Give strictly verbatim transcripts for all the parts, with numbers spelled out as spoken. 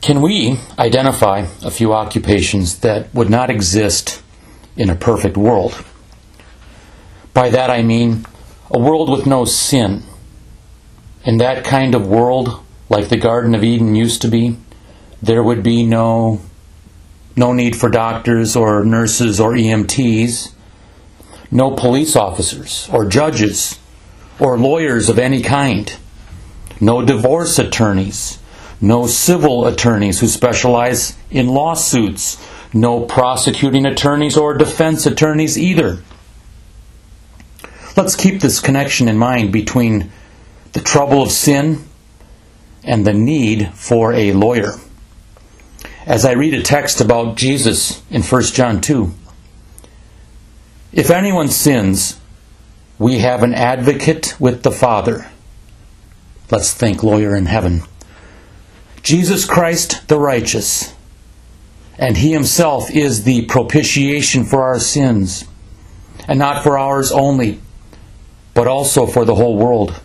Can we identify a few occupations that would not exist in a perfect world? By that I mean a world with no sin. In that kind of world, like the Garden of Eden used to be, there would be no, no need for doctors or nurses or E M Ts, no police officers or judges or lawyers of any kind, no divorce attorneys, no civil attorneys who specialize in lawsuits, no prosecuting attorneys or defense attorneys either. Let's keep this connection in mind between the trouble of sin and the need for a lawyer. As I read a text about Jesus in First John two, if anyone sins, we have an advocate with the Father. Let's think lawyer in heaven. Jesus Christ the righteous, and He Himself is the propitiation for our sins, and not for ours only, but also for the whole world.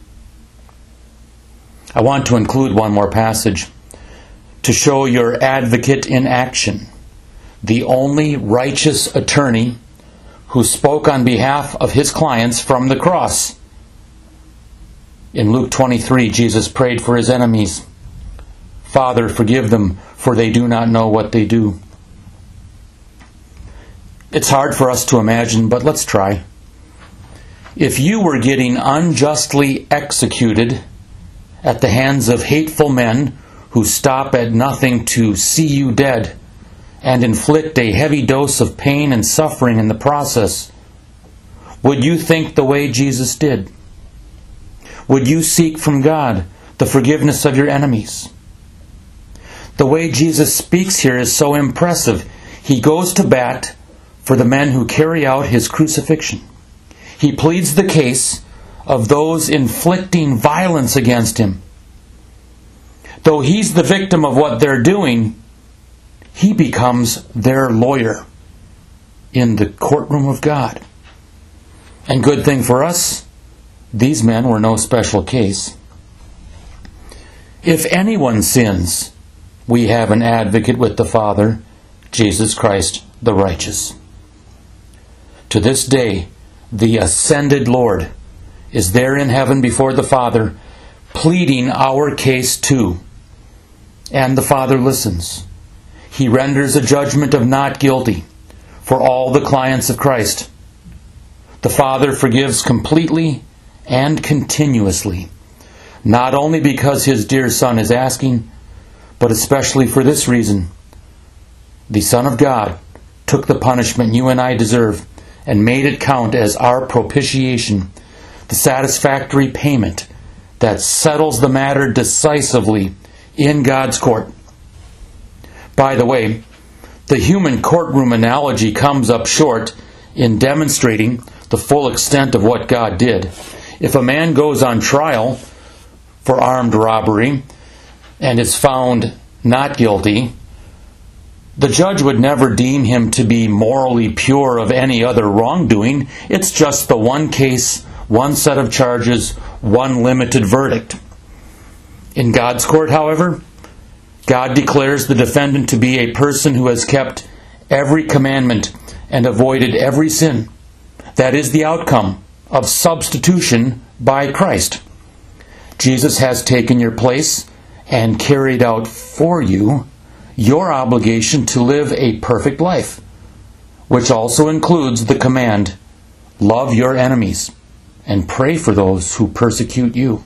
I want to include one more passage to show your advocate in action, the only righteous attorney who spoke on behalf of His clients from the cross. In Luke twenty-three, Jesus prayed for His enemies. Father, forgive them, for they do not know what they do. It's hard for us to imagine, but let's try. If you were getting unjustly executed at the hands of hateful men who stop at nothing to see you dead and inflict a heavy dose of pain and suffering in the process, would you think the way Jesus did? Would you seek from God the forgiveness of your enemies? The way Jesus speaks here is so impressive. He goes to bat for the men who carry out His crucifixion. He pleads the case of those inflicting violence against Him. Though He's the victim of what they're doing, He becomes their lawyer in the courtroom of God. And good thing for us, these men were no special case. If anyone sins, we have an advocate with the Father, Jesus Christ the righteous. To this day, the ascended Lord is there in heaven before the Father, pleading our case too. And the Father listens. He renders a judgment of not guilty for all the clients of Christ. The Father forgives completely and continuously, not only because His dear Son is asking, but especially for this reason. The Son of God took the punishment you and I deserve and made it count as our propitiation, the satisfactory payment that settles the matter decisively in God's court. By the way, the human courtroom analogy comes up short in demonstrating the full extent of what God did. If a man goes on trial for armed robbery and is found not guilty, the judge would never deem him to be morally pure of any other wrongdoing. It's just the one case, one set of charges, one limited verdict. In God's court, however, God declares the defendant to be a person who has kept every commandment and avoided every sin. That is the outcome of substitution by Christ. Jesus has taken your place and carried out for you your obligation to live a perfect life, which also includes the command, love your enemies and pray for those who persecute you.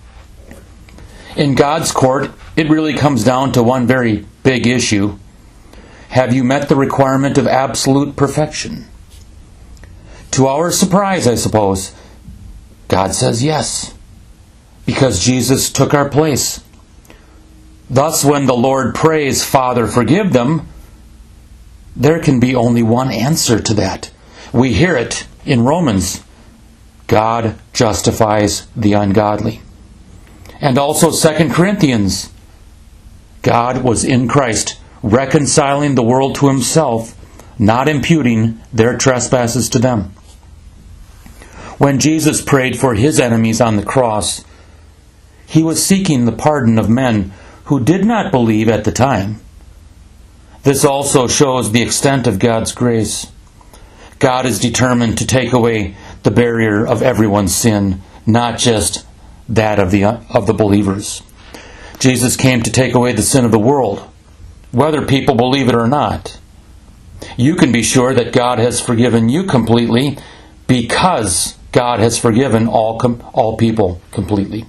In God's court, it really comes down to one very big issue. Have you met the requirement of absolute perfection? To our surprise, I suppose, God says yes, because Jesus took our place. Thus, when the Lord prays, Father, forgive them, there can be only one answer to that. We hear it in Romans. God justifies the ungodly. And also Second Corinthians. God was in Christ, reconciling the world to Himself, not imputing their trespasses to them. When Jesus prayed for His enemies on the cross, He was seeking the pardon of men who did not believe at the time. This also shows the extent of God's grace. God is determined to take away the barrier of everyone's sin, not just that of the of the believers. Jesus came to take away the sin of the world, whether people believe it or not. You can be sure that God has forgiven you completely because God has forgiven all com- all people completely.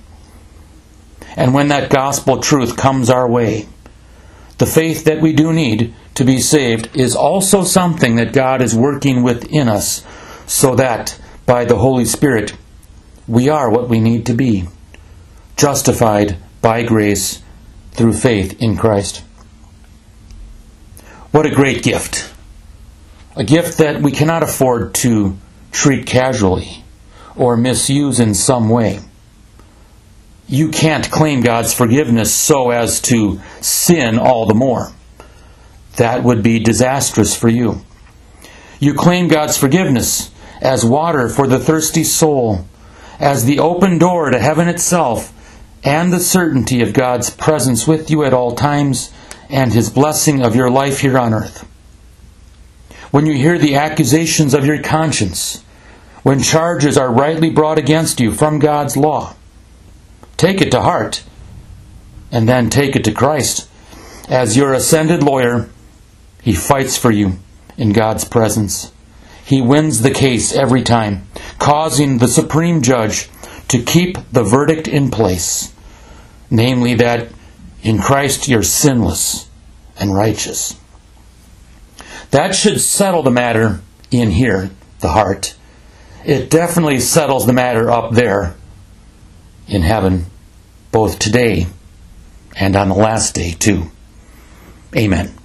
And when that gospel truth comes our way, the faith that we do need to be saved is also something that God is working within us, so that by the Holy Spirit we are what we need to be, justified by grace through faith in Christ. What a great gift. A gift that we cannot afford to treat casually or misuse in some way. You can't claim God's forgiveness so as to sin all the more. That would be disastrous for you. You claim God's forgiveness as water for the thirsty soul, as the open door to heaven itself, and the certainty of God's presence with you at all times, and His blessing of your life here on earth. When you hear the accusations of your conscience, when charges are rightly brought against you from God's law, take it to heart, and then take it to Christ. As your ascended lawyer, He fights for you in God's presence. He wins the case every time, causing the supreme judge to keep the verdict in place, namely that in Christ you're sinless and righteous. That should settle the matter in here, the heart. It definitely settles the matter up there in heaven, both today and on the last day too. Amen.